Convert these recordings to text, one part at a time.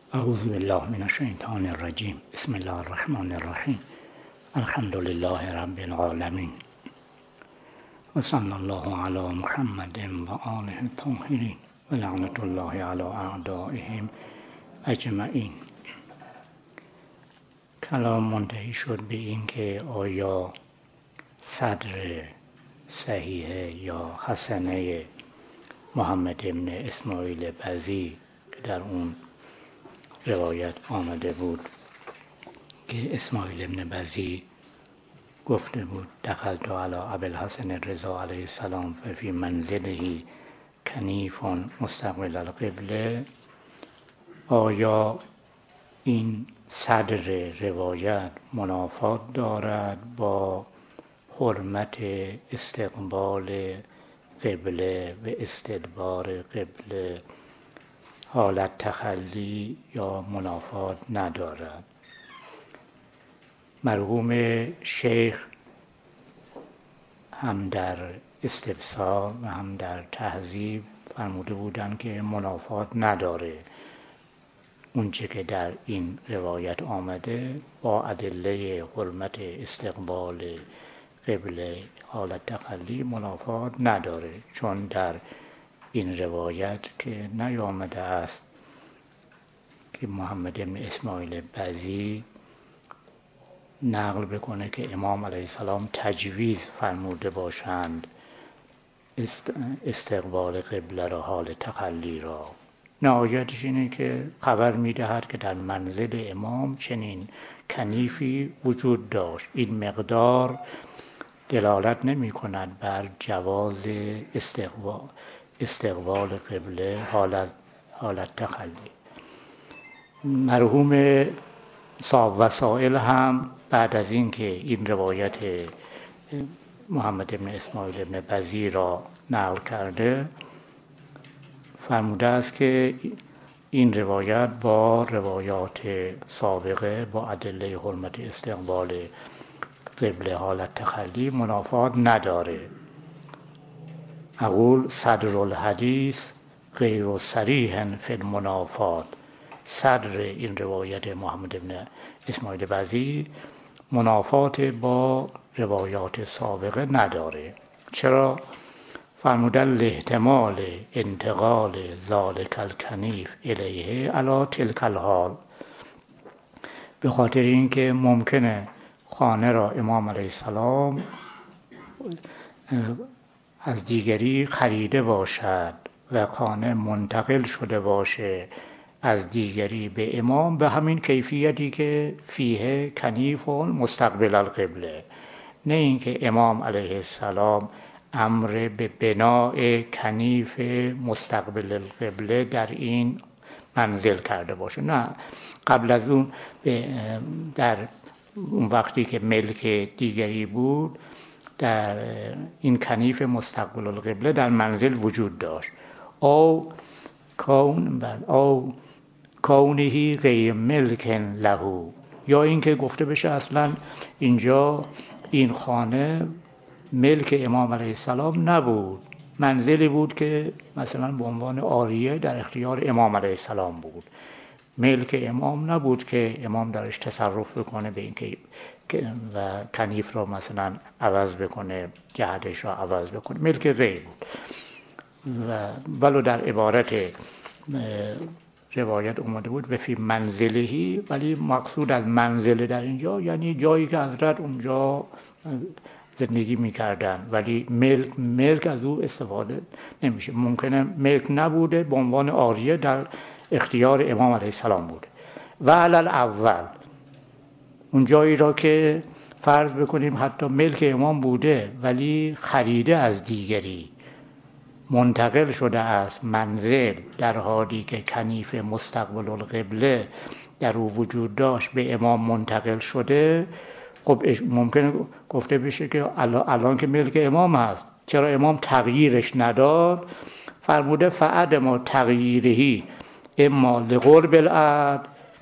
اعوذ بالله من الشیطان الرجیم. بسم الله الرحمن الرحیم. الحمد لله رب العالمین و صلی الله علی محمد و آله الطاهرین و لعنت الله علی اعدائهم اجمعین. کلام منتهی شد به این که آیا صدر صحیح یا حسنه محمد ابن اسماعیل بزی که در اون روایت آمده بود که اسماعیل ابن بزی گفته بود دخلت علی ابوالحسن الرضا علیه السلام ففی منزله کنیف مستقبل القبله، آیا این صدر روایت منافات دارد با حرمت استقبال قبله و استدبار قبله، حالت تخلی، یا منافات ندارد؟ مرحوم شیخ هم در استفسار و هم در تهذیب فرموده بودند که منافات نداره. اونچه که در این روایت آمده با ادله حرمت استقبال قبله، حالت تخلی، منافات نداره، چون در این روایت که نیامده است که محمد بن اسماعیل بزی نقل بکنه که امام علیه السلام تجویز فرموده باشند استقبال قبله را، حال تخلی را. نهایتش اینه که خبر میدهد که در منزل امام چنین کنیفی وجود داشت. این مقدار دلالت نمی کند بر جواز استقبال قبله، حالت تخلی. مرحوم صاحب وسائل هم بعد از این که این روایت محمد بن اسماعیل بن بزی را نقل کرده، فرموده است که این روایت با روایات سابقه با ادله حرمت استقبال قبله، حالت تخلی، منافات نداره. اقول صدر الحدیث غیر صریح فی المنافات، صدر این روایت محمد بن اسماعیل بزی منافات با روایات سابقه نداره. چرا؟ فرمودن لاحتمال انتقال ذالک الکنیف الیه علی تلک الحال، به خاطر اینکه ممکنه خانه را امام علیه السلام از دیگری خریده باشد و خانه منتقل شده باشه از دیگری به امام به همین کیفیتی که فیه کنیف مستقبل القبله، نه اینکه امام علیه السلام امر به بناء کنیف مستقبل القبله در این منزل کرده باشه. نه، قبل از اون در اون وقتی که ملک دیگری بود، در این کنیف مستقبل القبله در منزل وجود داشت. او کونهی غیر ملک له، یا اینکه گفته بشه اصلا اینجا این خانه ملک امام علیه السلام نبود، منزلی بود که مثلا به عنوان عاریه در اختیار امام علیه السلام بود، ملک امام نبود که امام درش تصرف بکنه به اینکه و کنیف را مثلا عوض بکنه، جهتش را عوض بکنه، ملک غیر بود. و ولو در عبارت روایت اومده بود و فی منزلهی، ولی مقصود از منزل در اینجا یعنی جایی که حضرت اونجا زندگی میکردن، ولی ملک از او استفاده نمیشه. ممکنه ملک نبوده، به عنوان عاریه در اختیار امام علیه السلام بوده. و علل اول، اون جایی را که فرض بکنیم حتی ملک امام بوده ولی خریده از دیگری، منتقل شده است منزل، در حالی که کنیف مستقبل القبله در او وجود داشت، به امام منتقل شده، خب ممکنه گفته بشه که الان که ملک امام هست، چرا امام تغییرش نداد؟ فرموده فعدم تغییرهی اما لقرب العهد،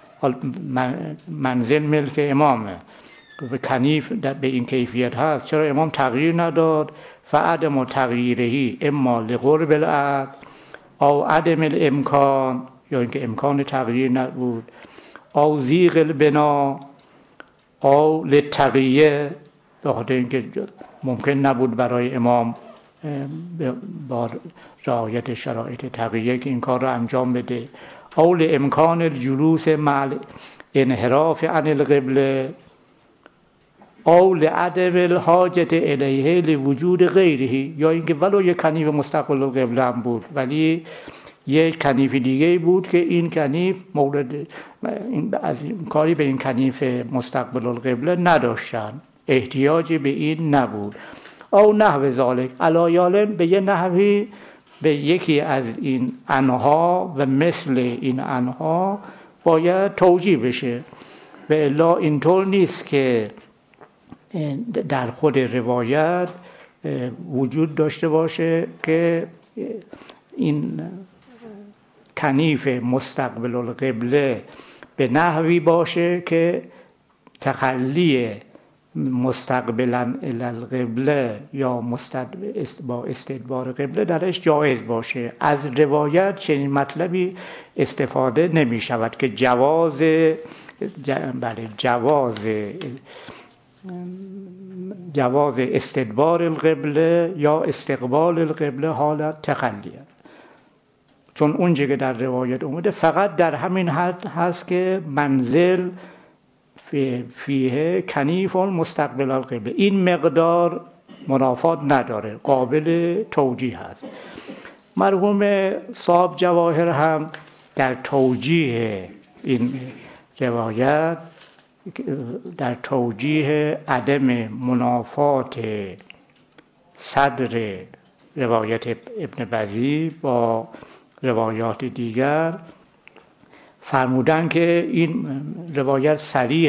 منزل ملک امامه و کنیف به این کیفیت هست، چرا امام تغییر نداد؟ فعدم تغییرهی اما لقرب العهد او عدم الامکان یا اینکه امکان تغییر نبود، او زیغ البنا او للتقیه، به خاطر اینکه ممکن نبود برای امام با رعایت شرایط تقیه که این کار را انجام بده، او لامکان الجلوس مع انحراف عن القبله، او لعدم الحاجت الیه لوجود غیره، یا اینکه ولو یک کنیف مستقبل القبله هم بود ولی یک کنیف دیگه بود که این کنیف مورد از کاری به این کنیف مستقبل القبله نداشتن، احتیاجی به این نبود. او نحو ذالک علایال، به یه نحوی به یکی از این انها و مثل این انها باید توجیه بشه. و الا اینطور نیست که در خود روایت وجود داشته باشه که این کنیف مستقبل القبله به نحوی باشه که تخلی مستقبلا الی القبله یا با استدبار قبله درش جایز باشه. از روایت چنین مطلبی استفاده نمی شود که جواز استدبار القبله یا استقبال القبله حالت تخلیه، چون اونجا که در روایت اومده فقط در همین حد هست که منزل فیه کنیف مستقبل القبله، این مقدار منافات نداره، قابل توجیه هست. مرحوم صاحب جواهر هم در توجیه این روایت، در توجیه عدم منافات صدر روایت ابن بزی با روایات دیگر فرمودن که این روایت صریح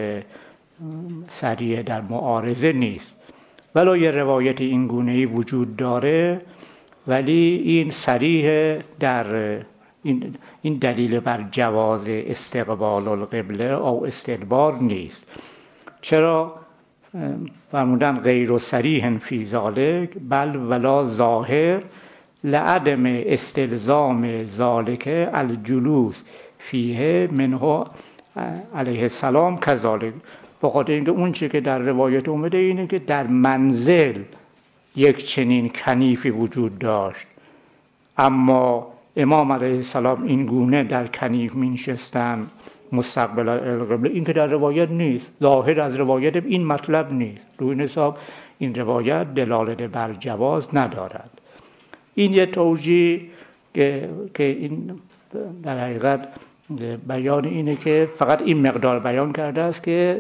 در معارضه نیست، ولو یه روایت این گونه‌ای وجود داره ولی این صریح در این دلیل بر جواز استقبال القبله او استدبار نیست. چرا؟ فرمودن غیر صریح فی ذالک بل ولا ظاهر لعدم استلزام ذالک الجلوس فیه منه علیه السلام کذالک، بخاطر اینکه اون چی که در روایت اومده اینه که در منزل یک چنین کنیفی وجود داشت، اما امام علیه السلام این گونه در کنیف می‌نشستن مستقبل القبله، این که در روایت نیست، ظاهر از روایت این مطلب نیست، روی این حساب این روایت دلالت بر جواز ندارد. این یه توجیه که این در حقیقت بیان اینه که فقط این مقدار بیان کرده است که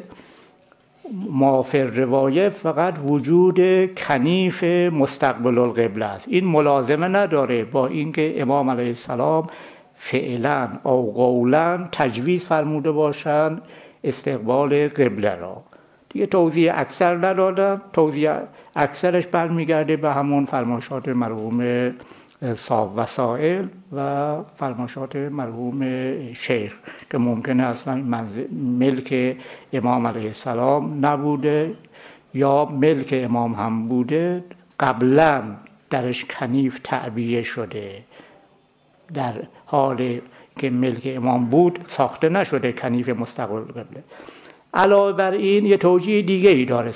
مافر روایت فقط وجود کنیف مستقبل القبله است، این ملازمه نداره با اینکه امام علیه السلام فعلا او قولا تجویز فرموده باشند استقبال قبله را. دیگه توضیح اکثر ندادم، توضیح اکثرش برمیگرده به همون فرمایشات مرحوم صاحب وسائل و فرمایشات مرحوم شیخ که ممکنه اصلا ملک امام علیه السلام نبوده یا ملک امام هم بوده، قبلا درش کنیف تعبیه شده، در حال که ملک امام بود ساخته نشده کنیف مستقبل قبله. علاوه بر این یه توجیه دیگه ای داره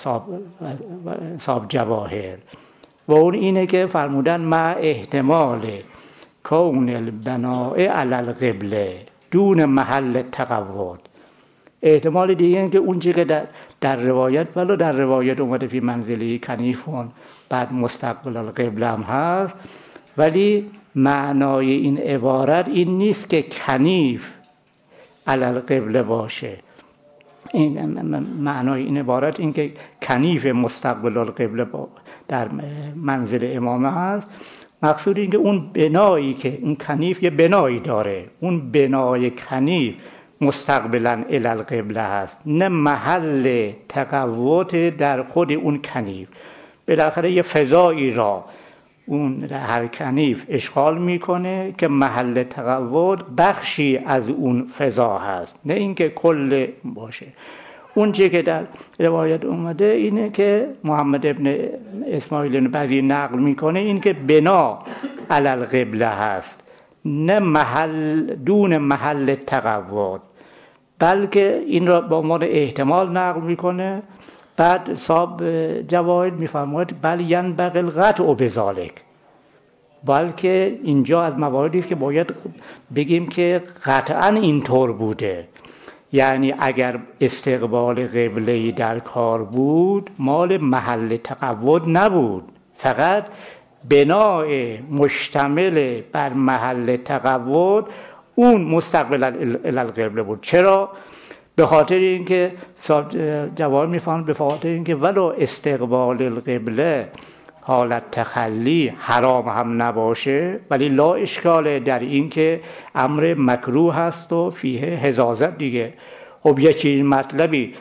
صاحب جواهر و اون اینه که فرمودن مع احتمال کون البناء علی القبله دون محل تقوت. احتمال دیگه این که اون چیزی که در روایت ولو در روایت اومده فی منزلی کنیفون بعد مستقبل القبله هم هست، ولی معنای این عبارت این نیست که کنیف علی القبله باشه. این معنای این عبارت این که کنیف مستقبل القبله در منزل امامه هست، مقصود این که اون بنایی که اون کنیف یه بنایی داره، اون بنای کنیف مستقبلا الی القبله هست، نه محل تقوت در خود اون کنیف. بالاخره یه فضایی را اون هر کنیف اشغال میکنه که محل تقوت بخشی از اون فضا هست، نه اینکه کل باشه. اون چیزی که در روایت اومده اینه که محمد ابن اسماعیل بزی نقل میکنه این که بنا علی القبله هست، نه دون محل تقوت، بلکه این را به عنوان احتمال نقل میکنه. بعد صاحب جواهر میفرماید بل ینبغی القطع بذلک، بلکه اینجا از مواردی است که باید بگیم که قطعا اینطور بوده. یعنی اگر استقبال قبله در کار بود مال محل تقوت نبود، فقط بنای مشتمل بر محل تقوت اون مستقبل القبله بود. چرا؟ به خاطر اینکه جواب میفهمند به خاطر اینکه ولو استقبال القبله حالت تخلی حرام هم نباشه، ولی لا اشکاله در این که امر مکروه هست و فیه حزازت دیگه. خب یکی مطلبی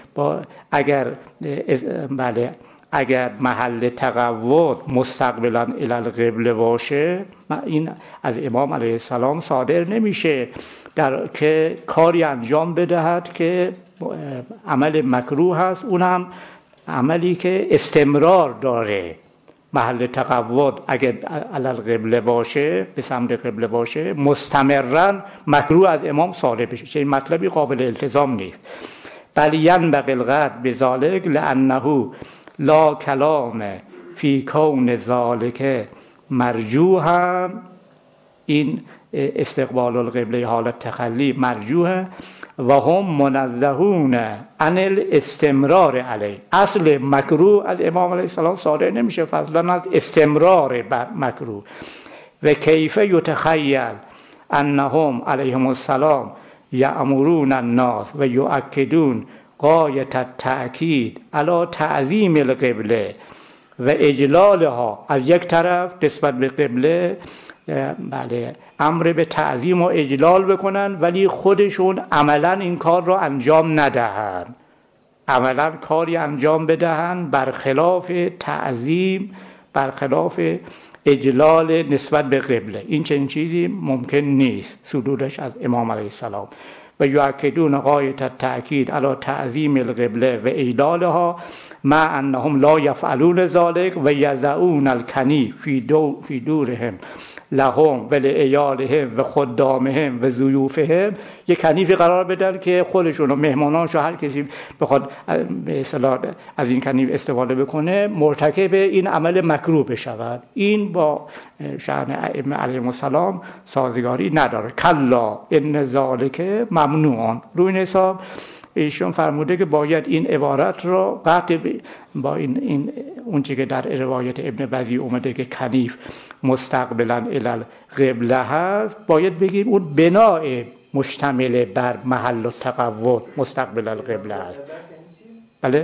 اگر محل تقوت مستقبلا الی القبله باشه، این از امام علیه السلام صادر نمیشه در که کاری انجام بدهد که عمل مکروه هست، اون هم عملی که استمرار داره. محل تقوت اگر علی القبله باشه، به سمت قبله باشه، مستمرا مکروه از امام صادر بشه، چه مطلبی قابل التزام نیست. بل ینبغی القطع بذلک لانه لا کلام فی کون ذالک مرجوحا، این استقبال القبله حالت تخلی مرجوحه و هم منزهون عن الاستمرار علیه. اصل مکروه از امام علیه السلام صادر نمیشه، فضلا از استمرار بر مکروه. و کیف یتخیل انهم علیهم السلام یأمرون الناس و یؤکدون غایت التأکید علی تعظیم القبله و اجلالها. از یک طرف نسبت به قبله بله امر به تعظیم و اجلال بکنن، ولی خودشون عملا این کار را انجام ندهن، عملا کاری انجام بدهن برخلاف تعظیم، برخلاف اجلال نسبت به قبله. این چنین چیزی ممکن نیست صدورش از امام علیه السلام. و یؤکدون غایت التأکید علی تعظیم القبله و اجلالها مع انهم لا یفعلون ذلك و یضعون الکنی فی دورهم لهم و لعیالهم و خدامهم و ضیوفهم. یک کنیفی قرار بدن که خودشون و مهمانانشو هر کسی بخواد به اصطلاح از این کنیف استفاده بکنه مرتکب این عمل مکروه بشود. این با شأن ائمه علیهم السلام سازگاری نداره. کلا ان ذالک ممنوع. روی این حساب ایشون فرموده که باید این عبارت را قطع با این اون چیزی که در روایت ابن بزی اومده که کنیف مستقبلا الی القبله هست، باید بگیم اون بنای مشتمل بر محل التقوت مستقبل القبله هست. بله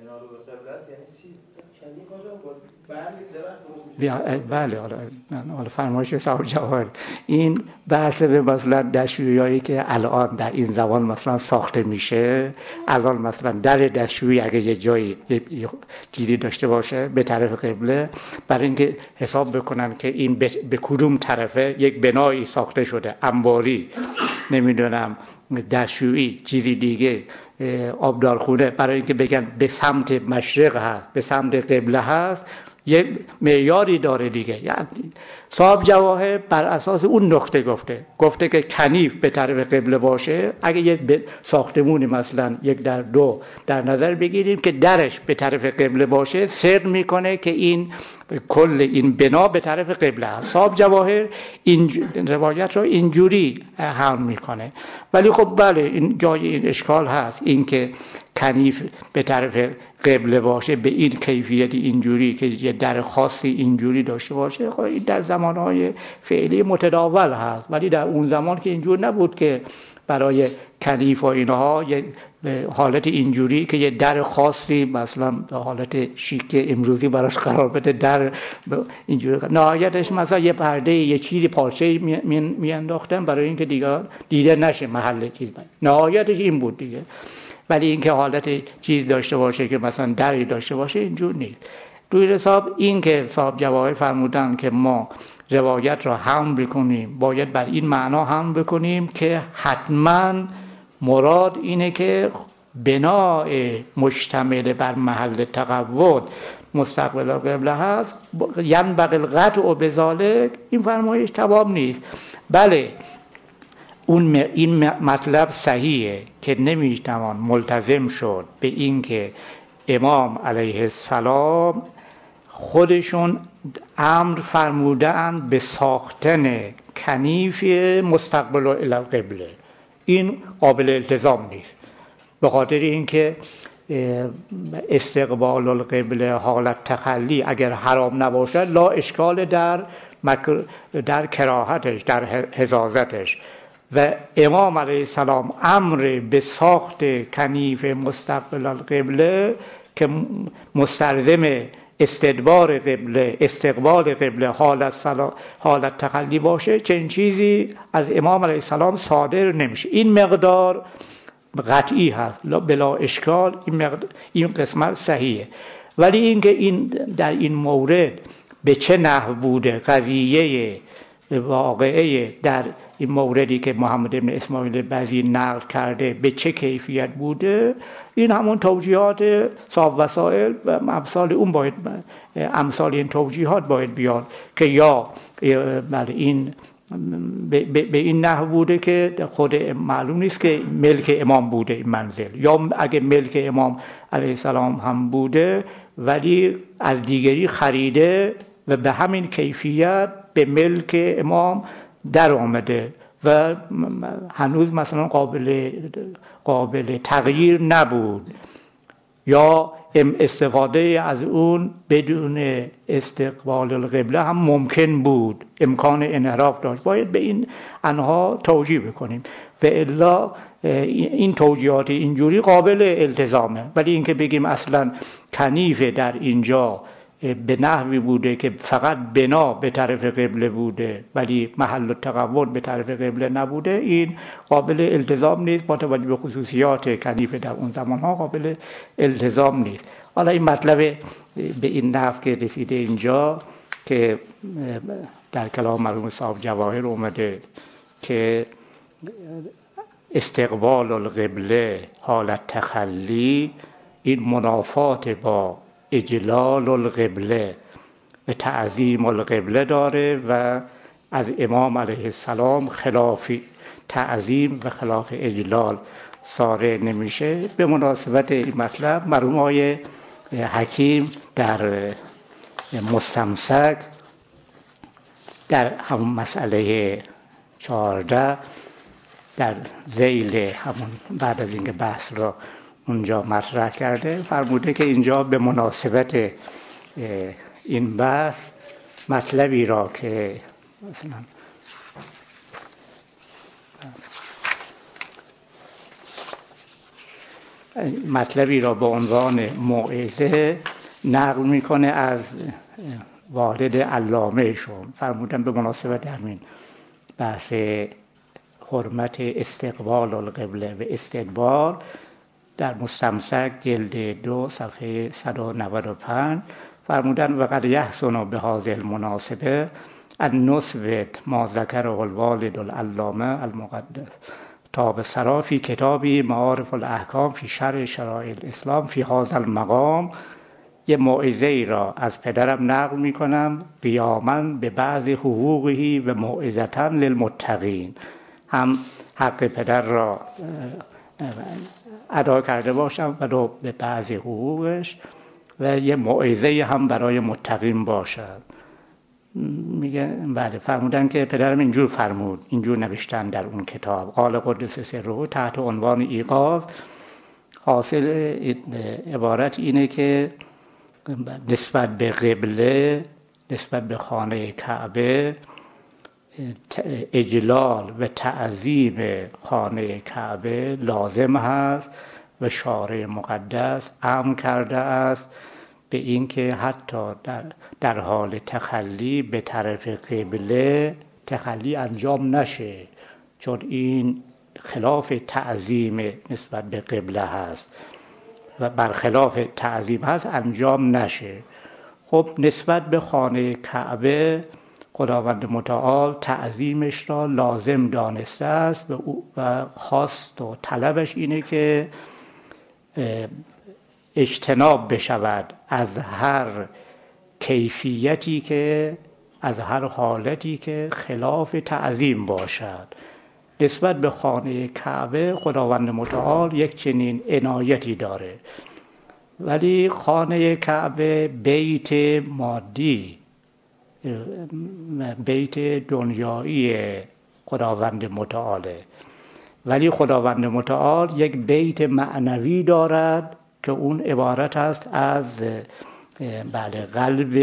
بله حالا فرمایش صاحب جواهر این بحث به مثلا دستشویی که الان در این زمان مثلا ساخته میشه، الان مثلا در دستشویی اگه یه جایی چیزی داشته باشه به طرف قبله، برای اینکه حساب بکنن که این به کدوم طرفه یک بنایی ساخته شده، انباری، نمیدونم دستشویی، چیزی دیگه، آبدارخونه، برای اینکه بگن به سمت مشرق هست، به سمت قبله هست، یک معیاری داره دیگه. یعنی صاحب جواهر بر اساس اون نقطه گفته که کنیف به طرف قبله باشه. اگه یک ساختمونی مثلا یک در دو در نظر بگیریم که درش به طرف قبله باشه، صدق میکنه که این کل این بنا به طرف قبله هست. صاحب جواهر این روایت رو اینجوری هم میکنه. ولی خب بله این جای این اشکال هست، این که کنیف به طرف قبله باشه به این کیفیت اینجوری که یه در خاصی اینجوری داشته باشه، خب این در زمانهای فعلی متداول هست، ولی در اون زمان که اینجور نبود که برای کنیف و اینها یه حالت اینجوری که یه در خاصی مثلا به حالت شیک امروزی براش قرار بده، در اینجوری نهایتش مثلا یه پرده یه چیزی پارچه میانداختن برای اینکه دیده نشه محل چیز. نهایتش این بود دیگه. ولی اینکه حالت چیز داشته باشه که مثلا دری داشته باشه اینجور نیست. روی حساب این که صاحب جواهر فرمودن که ما روایت را حمل بکنیم، باید بر این معنا حمل بکنیم که حتما مراد اینه که بنای مشتمل بر محل تقوت مستقبل قبله هست، ینبغی القطع بذالک، این فرمایش تمام نیست. بله این مطلب صحیحه که نمیتوان ملتزم شد به این که امام علیه السلام خودشون امر فرمودند به ساختن کنیف مستقبل القبله. این قابل التزام نیست، به خاطر اینکه استقبال القبله حالت تخلی اگر حرام نباشد لا اشکال در کراهتش، در حزازتش. و امام علیه السلام امر به ساخت کنیف مستقبل القبله که مستلزم استدبار قبله، استقبال قبله، حالت تخلی باشه، چنین چیزی از امام علیه السلام صادر نمیشه. این مقدار قطعی هست، بلا اشکال، این قسمت صحیحه. ولی اینکه این در این مورد به چه نحو بوده، قضیه واقعه در این موردی که محمد ابن اسماعیل بزی نقل کرده به چه کیفیت بوده، این همون توجیهات صاحب وسائل و امثال اون باید، امثال این توجیهات باید بیاد که یا این به این نحو بوده که خود معلوم نیست که ملک امام بوده این منزل، یا اگه ملک امام علیه السلام هم بوده ولی از دیگری خریده و به همین کیفیت به ملک امام در آمده و هنوز مثلا قابل تغییر نبود، یا استفاده از اون بدون استقبال القبله هم ممکن بود، امکان انحراف داشت. باید به این انها توجیه بکنیم و الا این توجیهات اینجوری قابل التزامه. ولی اینکه بگیم اصلا کنیف در اینجا به نحوی بوده که فقط بنا به طرف قبله بوده ولی محل التقول به طرف قبله نبوده، این قابل التزام نیست، با توجه به خصوصیات کنیف در اون زمانها قابل التزام نیست. حالا این مطلب به این نحو که رسیده اینجا که در کلام مرحوم صاحب جواهر اومده که استقبال القبله حالت تخلی، این منافات با اجلال القبله و تعظیم القبله داره و از امام علیه السلام خلاف تعظیم و خلاف اجلال صادر نمیشه. به مناسبت این مطلب مرحوم آقای حکیم در مستمسک در همون مسئله 14 در ذیل همون بعد از اینکه بحث را اونجا مطرح کرده فرموده که اینجا به مناسبت این بحث مطلبی را که مثلا مطلبی را به عنوان موعظه نقل میکنه از والد علامه شون. فرمودن به مناسبت همین بحث حرمت استقبال القبله و استدبار در مستمسک جلد 2 صفحه 195 فرمودن و قد یحسن بهذه المناسبه ان نثبت ما ذکره الوالد العلامه المقدس تاب سرا فی کتابی معارف الاحکام فی شرح شرایع الاسلام فی هذا المقام. یه موعظه ای را از پدرم نقل میکنم قیاما به بعض حقوقه و موعظتا للمتقین، هم حق پدر را ادا کرده باشم و به بعض حقوقش و یه موعظه هم برای متقین باشد. میگه بله، فرمودن که پدرم اینجور فرمود، اینجور نوشتن در اون کتاب قال قدس سره تحت عنوان ایقاظ. حاصل عبارت اینه که نسبت به قبله، نسبت به خانه کعبه اجلال و تعظیم خانه کعبه لازم هست و شارع مقدس امر کرده است به اینکه حتی در حال تخلی به طرف قبله تخلی انجام نشه، چون این خلاف تعظیم نسبت به قبله هست و برخلاف تعظیم هست انجام نشه. خب نسبت به خانه کعبه خداوند متعال تعظیمش را لازم دانسته است و خواست و طلبش اینه که اجتناب بشود از هر کیفیتی که از هر حالتی که خلاف تعظیم باشد. نسبت به خانه کعبه خداوند متعال یک چنین عنایتی داره، ولی خانه کعبه بیت مادی، بیت دنیایی خداوند متعاله، ولی خداوند متعال یک بیت معنوی دارد که اون عبارت است از قلب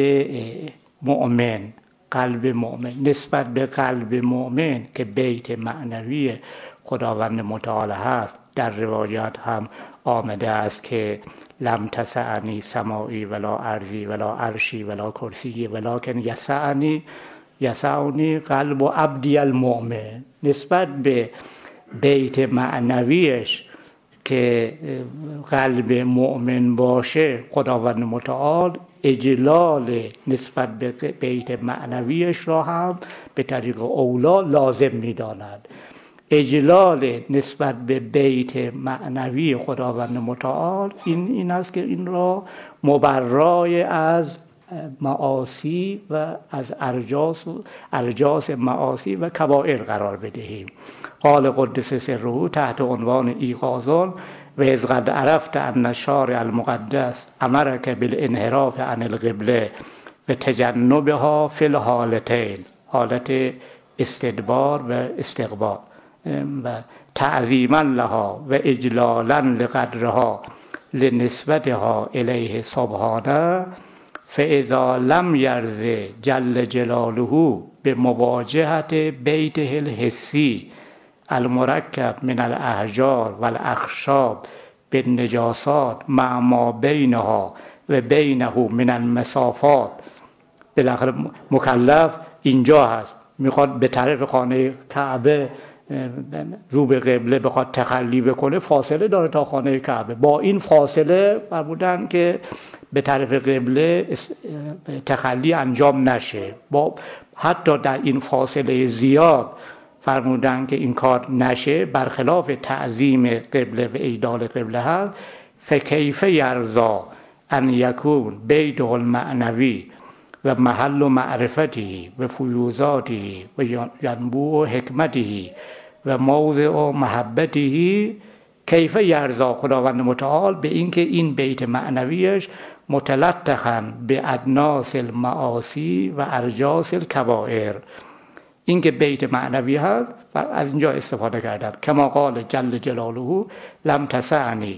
مؤمن. قلب مؤمن، نسبت به قلب مؤمن که بیت معنوی خداوند متعال هست، در روایات هم آمده است که لم تسعنی سماعی ولا ارضی ولا عرشی ولا کرسی ولکن یسعنی قلب عبدی المؤمن. نسبت به بیت معنویش که قلب مؤمن باشه، خداوند متعال اجلال نسبت به بیت معنویش را هم به طریق اولا لازم می‌داند. اجلال نسبت به بیت معنوی خداوند متعال این است که این را مبرای از معاصی و از ارجاس معاصی و کبائر قرار بدهیم. قال قدس سره تحت عنوان ایقاظون و اذ قد عرفت ان الشارع المقدس امرک بالانحراف عن القبله و تجنبها فی الحالتین، حالت استدبار و استقبال، و تعظیما لها و اجلالا لقدرها لنسبتها الیه سبحانه، فاذا لم یرض جل جلاله به مواجهت بیته الحسی المرکب من الاحجار والاخشاب بالنجاسات مع ما بینها و بینه من المسافات. بالاخره مکلف اینجا هست، میخواد به طرف خانه کعبه رو به قبله بخواد تخلی بکنه، فاصله داره تا خانه کعبه. با این فاصله فرمودن که به طرف قبله تخلی انجام نشه. با حتی در این فاصله زیاد فرمودن که این کار نشه، برخلاف تعظیم قبله و اجلال قبله هست. فکیف یرضا ان یکون بیته المعنوی و محل معرفته و فیوزاته و ینبوع حکمته و موضع محبته. کیف یرضا خداوند متعال به اینکه این بیت معنویش متلطخاً به ادناس المعاصی و ارجاس الکبائر، اینکه بیت معنوی هست و از اینجا استفاده کردن. کما قال جل جلاله لم تسعنی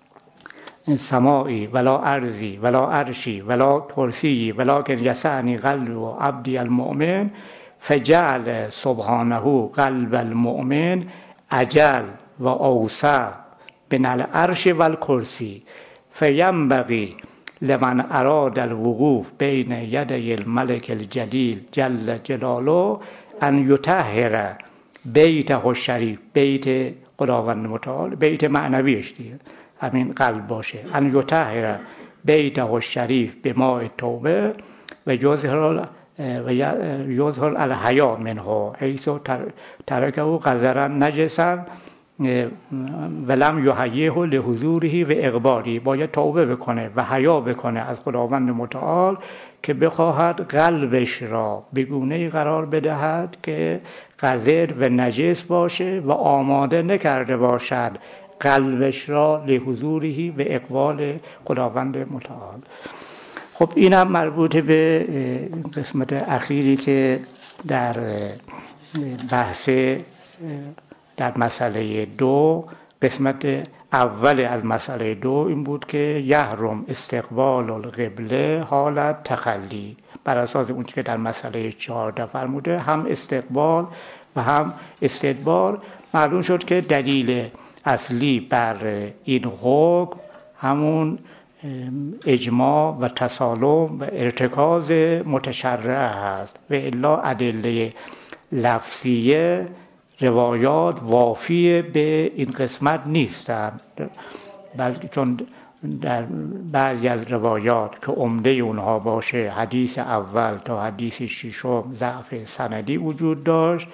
سماعی ولا ارضی ولا عرشی ولا کرسی ولکن یسعنی قلب عبدی المؤمن، فجعل سبحانه قلب المؤمن اجل و اوسع من العرش و الکرسی، فینبغی لمن اراد الوقوف بین یدی الملک الجلیل جل جلاله ان یطهر بیته الشریف، بیت خداوند متعال بیت معنویش دیگه همین قلب باشه، ان یطهر بیته الشریف بماء التوبه و یظهر الحیا منه حیث ترکه قذرا نجسا ولم یحییه لحضوره و اقبالی. باید توبه بکنه و حیا بکنه از خداوند متعال که بخواهد قلبش را به گونه‌ای قرار بدهد که قذر و نجس باشه و آماده نکرده باشد قلبش را لحضوره و اقبال خداوند متعال. خب اینم مربوط به قسمت اخیری که در بحث در مسئله 2، قسمت اول از مسئله 2 این بود که یحرم استقبال القبله حالت تخلی. بر اساس اون که در مسئله 14 فرموده، هم استقبال و هم استدبار. معلوم شد که دلیل اصلی بر این حکم همون اجماع و تسالم و ارتکاز متشرع هست و الا ادله لفظیه روایات وافی به این قسمت نیستند، بلکه چون در بعضی از روایات که عمده اونها باشه حدیث اول تا حدیث ششم ضعف سندی وجود داشت،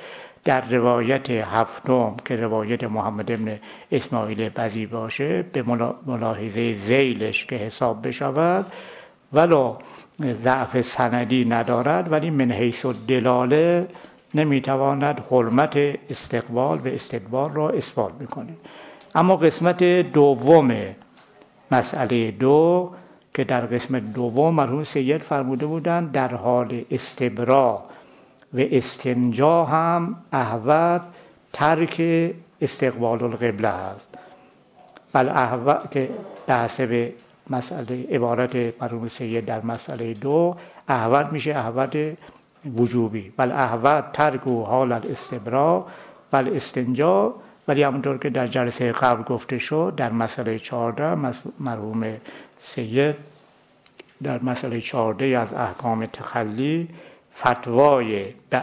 در روایت هفتم که روایت محمد بن اسماعیل بزی باشه به ملاحظه ذیلش که حساب بشود ولو ضعف سندی ندارد، ولی من حیث الدلاله نمیتواند حرمت استقبال و استدبار را اثبات میکنه. اما قسمت دوم مسئله 2 که در قسمت دوم مرحوم سید فرموده بودند در حال استبرا و استنجا هم احوط ترک استقبال القبله است. بل احوط که به حسب مسئله عبارت مرحوم سید در مسئله 2 احوط میشه احوط وجوبی، بل احوط ترک و حال الاستبرا بل استنجا. ولی همونطور که در جلسه قبل گفته شد در مسئله 14 مرحوم سید در مسئله 14 از احکام تخلی فتوای به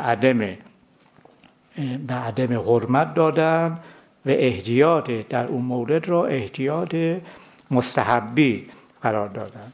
عدم حرمت دادن و احتیاط در اون مورد را احتیاط مستحبی قرار دادن.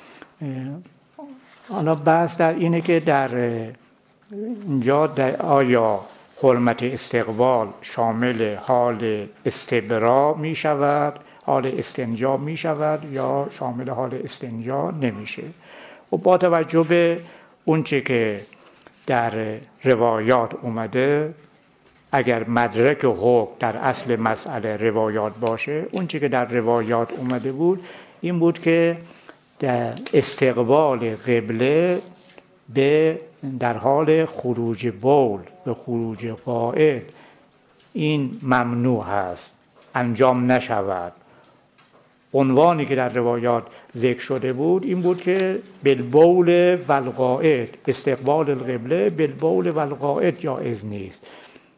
حالا بحث در اینه که در اینجا آیا حرمت استقبال شامل حال استبرا می شود، حال استنجا می شود یا شامل حال استنجا نمیشه. و با توجه به اونچه که در روایات اومده، اگر مدرک حکم در اصل مسئله روایات باشه، اونچه که در روایات اومده بود این بود که در استقبال قبله در حال خروج بول و خروج غائط این ممنوع هست، انجام نشود. عنوانی که در روایات ذکر شده بود این بود که بالبول و الغائط، استقبال القبله بالبول و الغائط جایز نیست.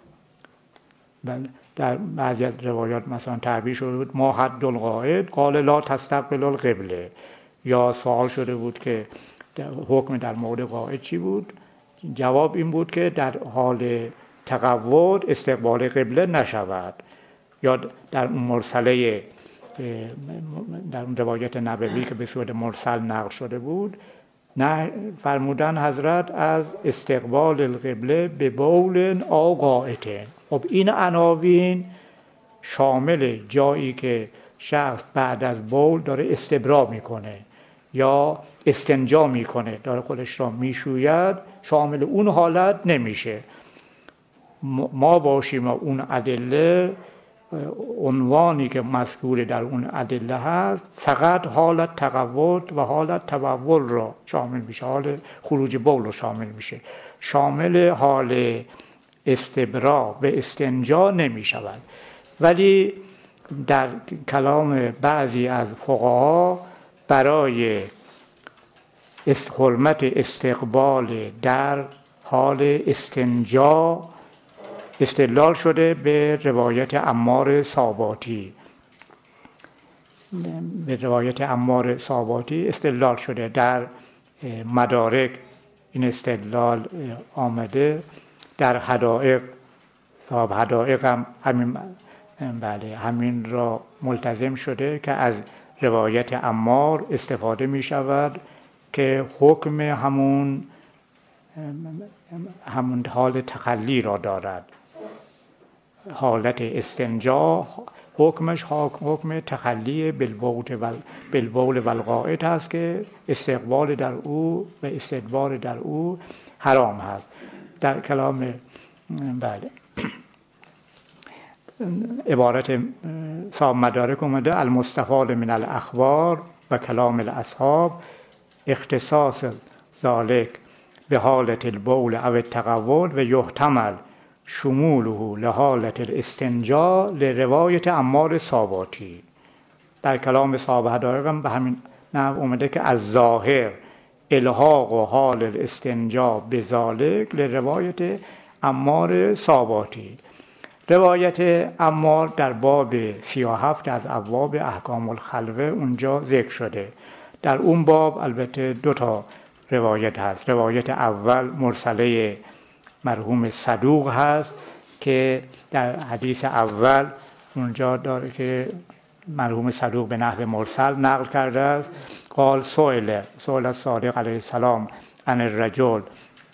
در بعضی از روایات مثلا تعبیر شده بود ما حد الغائط قال لا تستقبل القبله، یا سوال شده بود که حکم در مورد غائط چی بود؟ جواب این بود که در حال تقوت استقبال قبله نشود. یا در مرسله در روایت نبوی که به صورت مرسل نقل شده بود نه فرمودن حضرت از استقبال القبله به بول او غائط. خب این عناوین شامل جایی که شخص بعد از بول داره استبرا میکنه یا استنجا میکنه، داره خودش را میشوید، شامل اون حالت نمیشه. ما باشیم اون ادله، عنوانی که مذکور در اون ادله هست فقط حالت تقوت و حالت تبول را شامل میشه، حال خروج بول رو شامل میشه، شامل حال استبرا و استنجا نمیشود. ولی در کلام بعضی از فقها برای حرمت استقبال در حال استنجا استدلال شده به روایت عمار صاباتی. استدلال شده در مدارک، این استدلال آمده در حدائق. صاحب حدائق هم همین را ملتزم شده که از روایت عمار استفاده می شود که حکم همون حال تخلی را دارد. حالت استنجا حکمش حکم تخلی بالبول و الغائط هست که استقبال در او و استدبار در او حرام هست. در کلام عبارت صاحب مدارک اومده المستفاد من الاخبار و کلام الاصحاب اختصاص ذالک به حالت البول او التقول و یحتمل شموله لحالت الاستنجا لروایت عمار صاباتی. در کلام صاحب حدائق هم به همین نحو اومده که از ظاهر الحاق و حال الاستنجا به ذالک لروایت عمار صاباتی. روایت عمار در باب 37 از ابواب احکام الخلوه اونجا ذکر شده. در اون باب البته 2 روایت هست. روایت اول مرسله مرحوم صدوق هست که در حدیث اول اونجا داره که مرحوم صدوق به نحو مرسل نقل کرده است. قال سئل الصادق علیه السلام عن الرجل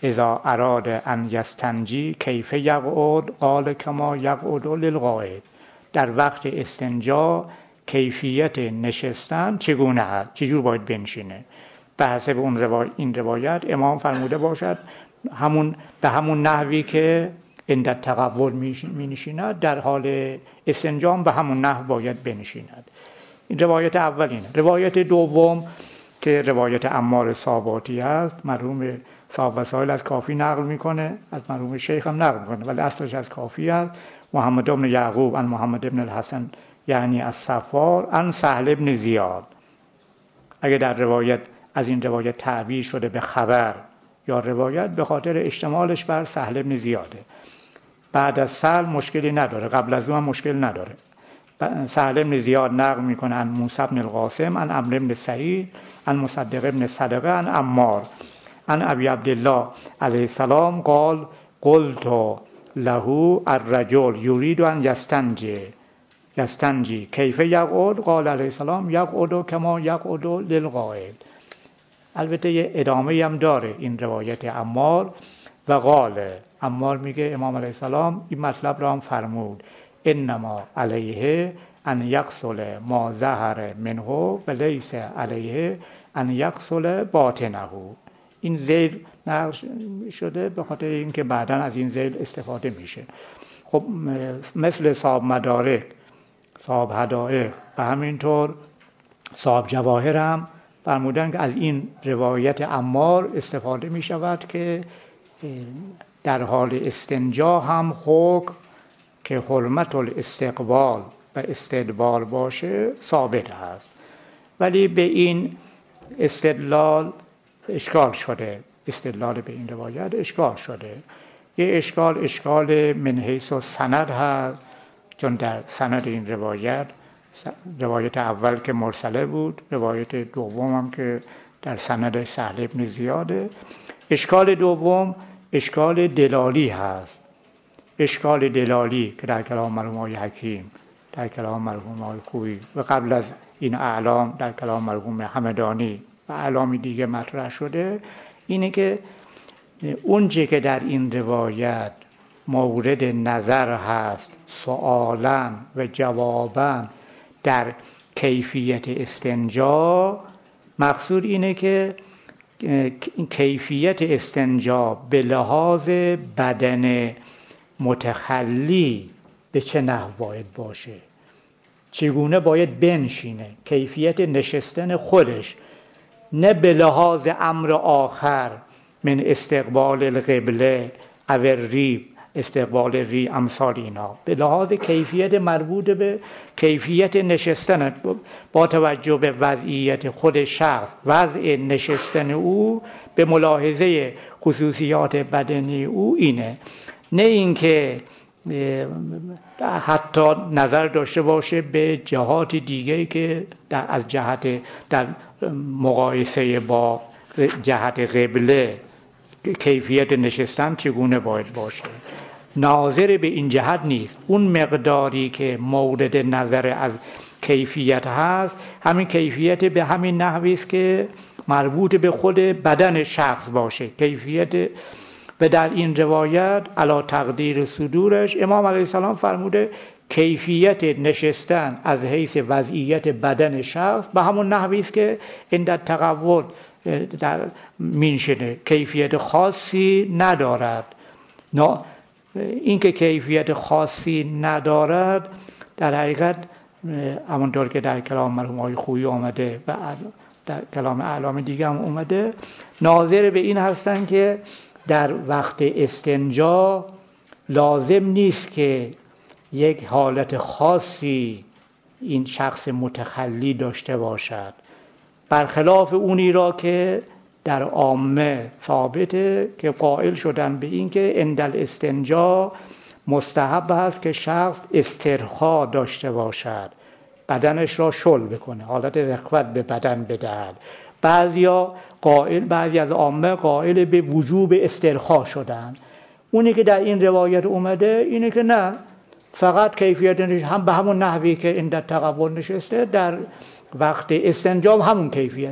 اذا اراد ان یستنجی کیف یقعد قال کما یقعد للقاعد. در وقت استنجا کیفیت نشستن چگونه است، چجور باید بنشینه. به حسب این روایت امام فرموده باشد به همون نحوی که عند التقول می نشیند در حال استنجا به همون نحو باید بنشیند. این روایت اولینه. روایت دوم که روایت عمار صاباتی است، مرحوم صاحب وسائل از کافی نقل میکنه، از مرحوم شیخ هم نقل میکنه ولی اصلش از کافی است. محمد بن یعقوب عن محمد بن الحسن یعنی از صفار عن سهل بن زیاد. اگه در روایت از این روایت تعبیر شده به خبر یا روایت، به خاطر اشتمالش بر سهل بن زیاده. بعد از سهل مشکلی نداره، قبل از اون هم مشکل نداره. سهل بن زیاد نقل میکنه عن موسی بن القاسم عن عمرو بن سعید عن مصدق بن صدقه عن عمار عن ابی عبدالله علیه السلام قال قلت له الرجل یرید ان یستنجی کیف یقعد قال علیه السلام یقعد کما یقعد للقاعد. البته یه ادامه هم داره این روایت عمار. و قال عمار میگه امام علیه السلام این مطلب را هم فرمود انما علیه ان یغسل ما ظهر منه و لیس علیه ان یغسل باطنه. این ذیل نقل شده به خاطر اینکه بعداً از این ذیل استفاده میشه. خب مثل صاحب مدارک، صاحب هدایق و همینطور صاحب جواهر هم فرمودن که از این روایت عمار استفاده میشود که در حال استنجا هم حکم که حرمت الاستقبال و استدبار باشه ثابت است. ولی به این استدلال اشکال شده، استدلال به این روایت اشکال شده. یه اشکال من حیث سند هست، چون در سند این روایت اول که مرسله بود، روایت دوم هم که در سند سهل بن زیاده. اشکال دوم اشکال دلالی هست. اشکال دلالی که در کلام مرحوم آقای حکیم، در کلام مرحوم آقای خویی و قبل از این اعلام در کلام مرحوم همدانی و اعلامی دیگه مطرح شده، اینه که اونچه که در این روایت مورد نظر هست سؤالاً و جواباً در کیفیت استنجا، مقصود اینه که کیفیت استنجا به لحاظ بدن متخلی به چه نحو باید باشه، چگونه باید بنشینه، کیفیت نشستن خودش، نه به لحاظ امر آخر من استقبال القبله او ریب، استقبال ری امثال اینا، به لحاظ کیفیت مربوط به کیفیت نشستن با توجه به وضعیت خود شخص، وضع نشستن او به ملاحظه خصوصیات بدنی او اینه، نه اینکه حتی نظر داشته باشه به جهات دیگه که از جهت در مقایسه با جهت قبله کیفیت نشستن چگونه باید باشه. ناظر به این جهت نیست. اون مقداری که مورد نظر از کیفیت هست، همین کیفیت به همین نحوی است که مربوط به خود بدن شخص باشه. کیفیت و در این روایت علی تقدیر صدورش امام علیه السلام فرموده کیفیت نشستن از حیث وضعیت بدن شخص به همون نحوی است که عند التقول در مینشینه، کیفیت خاصی ندارد. این که کیفیت خاصی ندارد در حقیقت همونطور که در کلام مرحوم آقای خویی آمده و در کلام اعلام دیگه هم اومده، ناظر به این هستن که در وقت استنجا لازم نیست که یک حالت خاصی این شخص متخلی داشته باشد، برخلاف اونی را که در عامه ثابته که قائل شدن به این که عند الاستنجا مستحب است که شخص استرخا داشته باشد، بدنش را شل بکنه، حالت رخوت به بدن بدهد. بعضی از عامه قائل به وجوب استرخا شدن. اونی که در این روایت اومده اینه که نه، فقط کیفیت هم به همون نحوی که عند التقول نشسته در وقت استنجا همون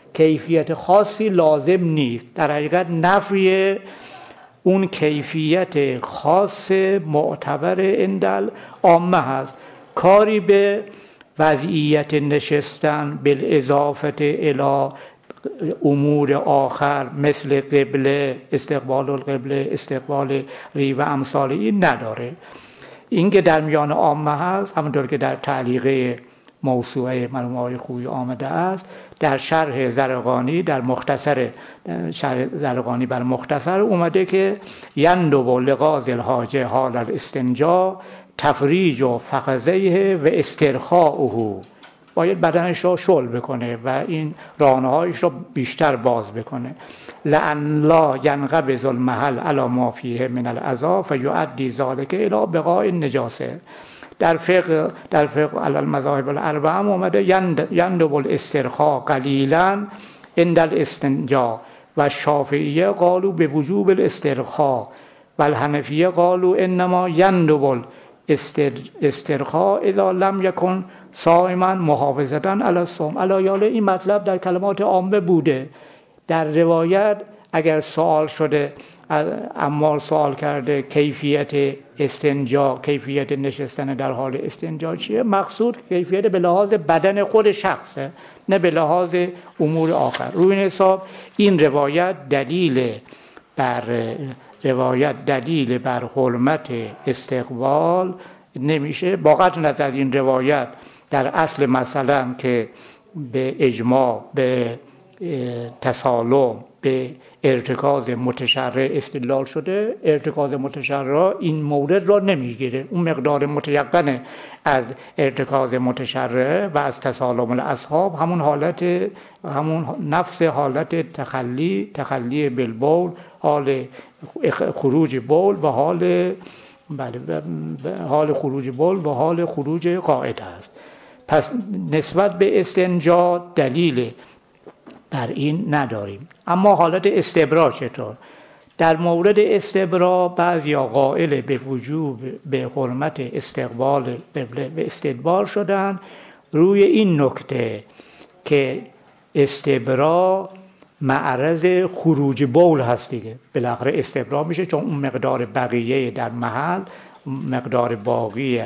کیفیت خاصی لازم نیست. در حقیقت نفی اون کیفیت خاص معتبر اندل عامه هست. کاری به وضعیت نشستن بالاضافه الی امور آخر مثل قبله، استقبال القبله، استقبال ری و امثال این نداره. این که در میان عامه هست، همونطور که در تعلیقه موسوعه مرحوم آقای خویی آمده است، در شرح زرقانی، در مختصر شرح زرقانی بر مختصر اومده که یندب لغاز الحاجه حال الاستنجا تفریج و فخذیه و استرخاؤه، باید بدنش را شل بکنه و این رانه‌هایش را بیشتر باز بکنه. لأن لا ینقبض المحل علی ما فیه من الاذی فیؤدی ذلک الی بقاء النجاسه. در فقه علی المذاهب الاربعه اومده یندب الاسترخاء قلیلا عند الاستنجا و شافعیه قالوا به وجوب الاسترخاء و الحنفیه قالوا انما یندب الاسترخاء اذا لم یکن صائما محافظة علی الصوم. علیاله این مطلب در کلمات عامه بوده. در روایت اگر سوال شده، عمار سوال کرده کیفیت استنجا، کیفیت نشستن در حال استنجا چیه، مقصود کیفیت به لحاظ بدن خود شخصه، نه به لحاظ امور آخر. روی این حساب این روایت دلیل بر حرمت استقبال نمیشه. با قطع نظر از این روایت در اصل مثلا که به اجماع، به تسالم، به ارتکاز متشرع استدلال شده، ارتکاز متشرع این مورد را نمیگیره. اون مقدار متیقن از ارتکاز متشرع و از تسالم الاصحاب همون نفس حالت تخلی بالبول، حال خروج بول و حال خروج بول و حال خروج قاعده است. پس نسبت به استنجا دلیل بر این نداریم. اما حالت استبرا چطور؟ در مورد استبرا بعضیا قائل به وجوب، به حرمت استقبال قبله و استدبار شدن روی این نکته که استبرا معرض خروج بول هست دیگه. بالاخره استبرا میشه چون اون مقدار بقیه در محل، مقدار باقی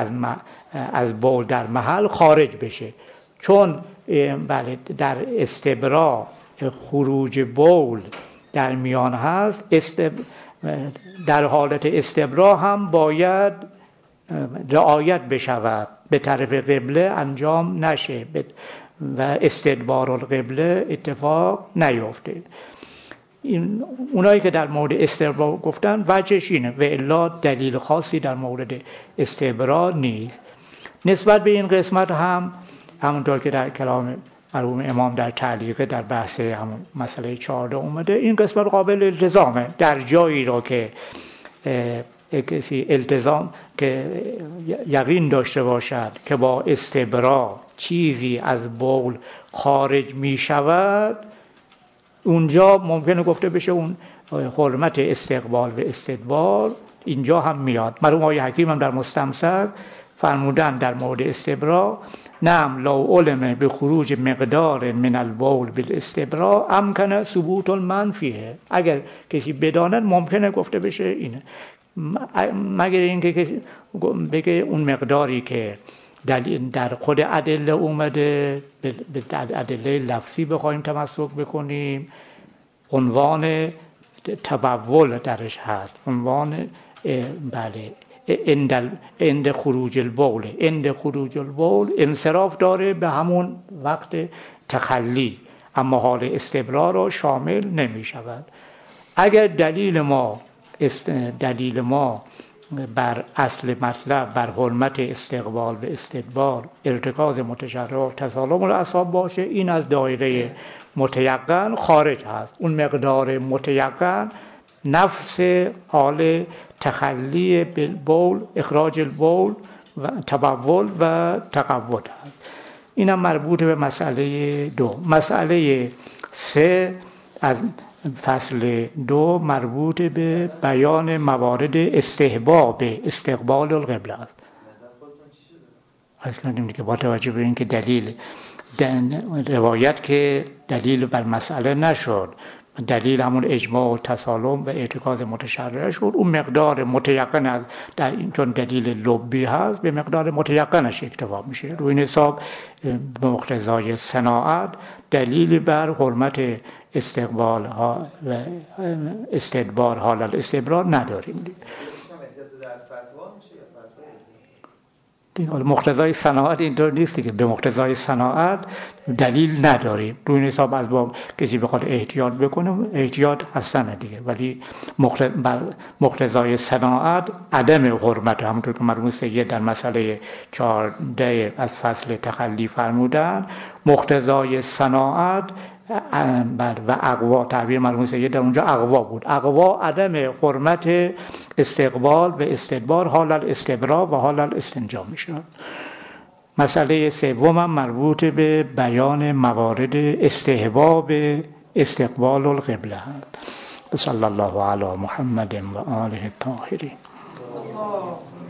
از بول در محل خارج بشه. چون بله در استبرا خروج بول در میان هست، در حالت استبرا هم باید رعایت بشود، به طرف قبله انجام نشه و استدبار القبله اتفاق نیفته. اونایی که در مورد استبرا گفتن وجهش اینه و الا دلیل خاصی در مورد استبرا نیست. نسبت به این قسمت هم همونطور که در کلام مرحوم امام در تعلیق در بحث همون مسئله 14 اومده، این قسمت قابل التزامه. در جایی را که کسی التزام که یقین داشته باشد که با استبرا چیزی از بول خارج می شود، اونجا ممکنه گفته بشه اون حرمت استقبال و استدبار اینجا هم میاد. مرحوم آقای حکیم هم در مستمسک فرمودن در مورد استبرا نعم لو علم به خروج مقدار من البول بالاستبرا امکن ثبوت المنفیه. اگر کسی بداند ممکنه گفته بشه اینه، مگر اینکه کسی بگه اون مقداری که در خود ادله اومده، به ادله لفظی بخوایم تمسک بکنیم، عنوان تبول درش هست، عنوان بله عند خروج البول، عند خروج البول انصراف داره به همون وقت تخلی، اما حال استبرا را شامل نمی شود. اگر دلیل ما بر اصل مطلب، بر حرمت استقبال و استدبار ارتکاز متشرع تسالم الاصحاب باشه، این از دایره متیقن خارج هست. اون مقدار متیقن نفس حال تخلی بالبول، اخراج البول و تبول و تقوت هست. اینم مربوط به مسئله 2. مسئله 3 از فصل 2 مربوط به بیان موارد استحباب استقبال القبله است. اصلا دیگه با توجه به اینکه دلیل روایت که دلیل بر مسئله نشد، دلیل همون اجماع و تسالم و اعتقاد متشرع شد، اون مقدار متیقن از در این چون دلیل لبی هست به مقدار متیقنش اکتفا میشه. روی این حساب به مقتضای صناعت دلیل بر حرمت استقبال ها و استدبار حال الاستبرار نداریم. مقتضای صناعت اینطور نیست که به مقتضای صناعت دلیل نداریم. روی این حساب از با کسی بخواد احتیاط بکنه احتیاط هستن دیگه، ولی مقتضای صناعت عدم حرمت، همونطور که مرحوم سید در مسئله 14 از فصل تخلی فرمودن، مقتضای صناعت و اقوا، تعبیر مرحوم سید در اونجا اقوا بود، اقوا عدم حرمت استقبال و استدبار حال الاستبرا و حال الاستنجا میشه. مسئله سوم هم مربوط به بیان موارد استحباب استقبال القبله است. صلی الله علی محمد و آله الطاهرین.